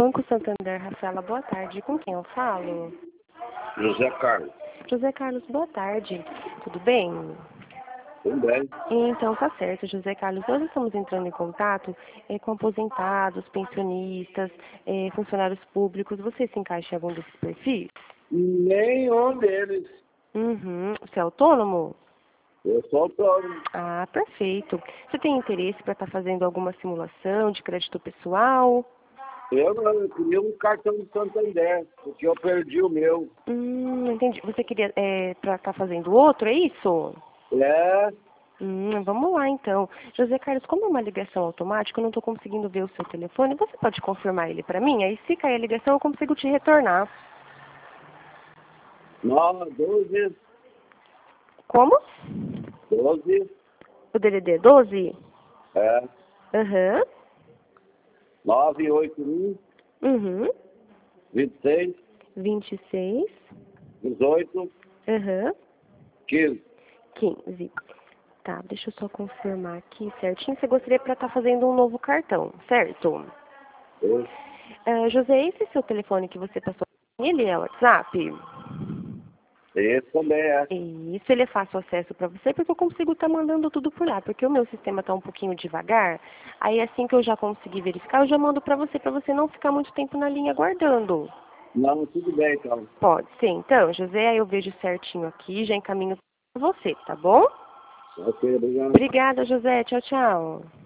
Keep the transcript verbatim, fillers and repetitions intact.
Banco Santander, Rafaela, boa tarde. Com quem eu falo? José Carlos. José Carlos, boa tarde. Tudo bem? Tudo bem. Então, tá certo, José Carlos. Nós estamos entrando em contato eh, com aposentados, pensionistas, eh, funcionários públicos. Você se encaixa em algum desses perfis? Nenhum deles. Uhum. Você é autônomo? Eu sou autônomo. Ah, perfeito. Você tem interesse para estar fazendo alguma simulação de crédito pessoal? Eu não, eu queria um cartão de Santander, porque eu perdi o meu. Hum, entendi. Você queria é, para estar fazendo outro, é isso? É, Hum, vamos lá então. José Carlos, como é uma ligação automática, eu não estou conseguindo ver o seu telefone. Você pode confirmar ele para mim? Aí se cair a ligação, eu consigo te retornar. nove, doze, Como? doze, O D D D doze? é, Aham. nove oito um, Uhum. vinte e seis, vinte e seis. dezoito, Aham. quinze. quinze. Tá, deixa eu só confirmar aqui certinho. Você gostaria para estar fazendo um novo cartão, certo? Eu- Ah, José, esse seu telefone que você passou, ele é o WhatsApp? Esse também é. Isso, ele é fácil acesso para você, porque eu consigo estar mandando tudo por lá, porque o meu sistema está um pouquinho devagar. Aí assim que eu já conseguir verificar, eu já mando para você, para você não ficar muito tempo na linha aguardando. Não, tudo bem então. Pode ser, então, José, aí eu vejo certinho aqui, já encaminho para você, tá bom? Ok, obrigado. Obrigada, José. Tchau, tchau.